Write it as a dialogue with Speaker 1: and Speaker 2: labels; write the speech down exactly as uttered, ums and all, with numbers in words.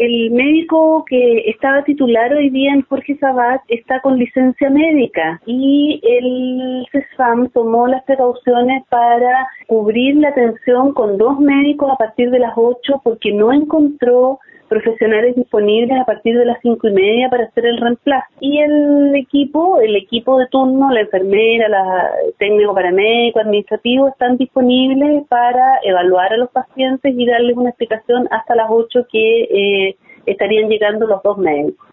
Speaker 1: el médico que estaba titular hoy día en Jorge Sabat está con licencia médica y el CESFAM tomó las precauciones para cubrir la atención con dos médicos a partir de las ocho porque no encontró profesionales disponibles a partir de las cinco y media para hacer el reemplazo. Y el equipo, el equipo de turno, la enfermera, la técnico paramédico, administrativo, están disponibles para evaluar a los pacientes y darles una explicación hasta las ocho que eh, estarían llegando los dos médicos.